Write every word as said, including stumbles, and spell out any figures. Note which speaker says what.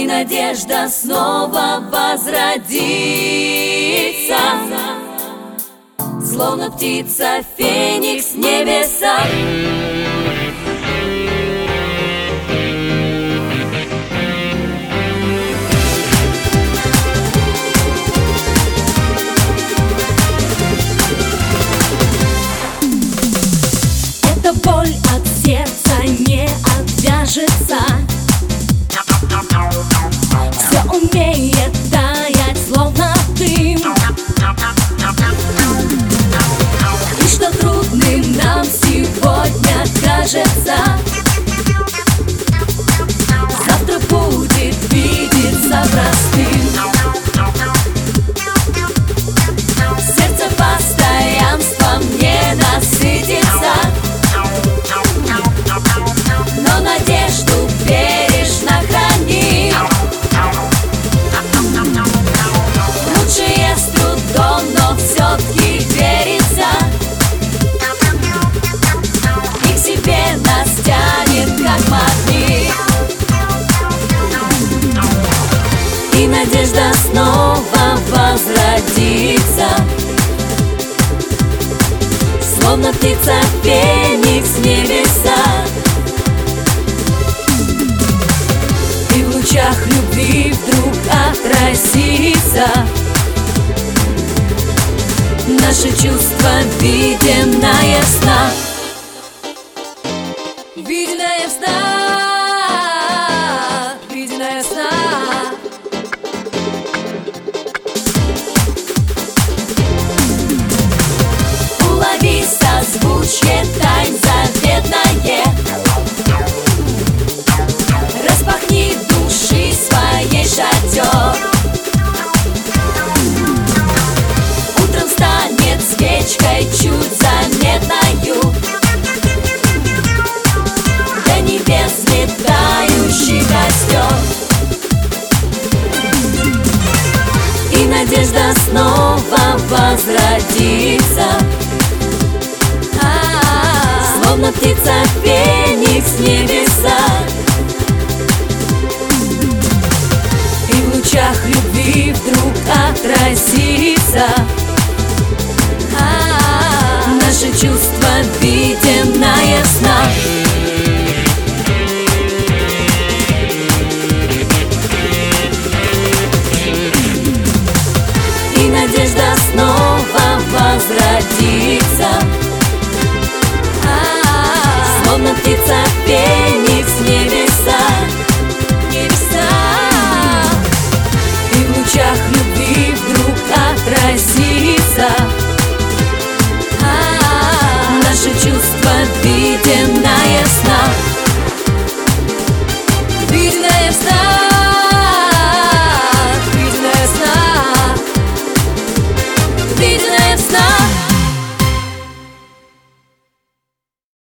Speaker 1: надежда снова возродится, словно птица феникс в небесах.
Speaker 2: Эта боль от сердца не отвяжется, все умеет таять, словно дым. И что трудным нам сегодня кажется, завтра будет видеться простым. Сердце постоянством не насытится, но надежду бережно храни. Лучшее с трудом, но все-таки верится, и к себе нас тянет, как магнит. И надежда снова возродится, словно птица феникс в небесах. И в лучах любви вдруг отразится наше чувство, виденное сна. Виденное сна, виденное сна. Улови созвучие тайн заветное, распахни души своей шатер. Утром станет свечкой чуть заметною, до небес летающий костер. И надежда снова возродится, словно птица феникс в небесах.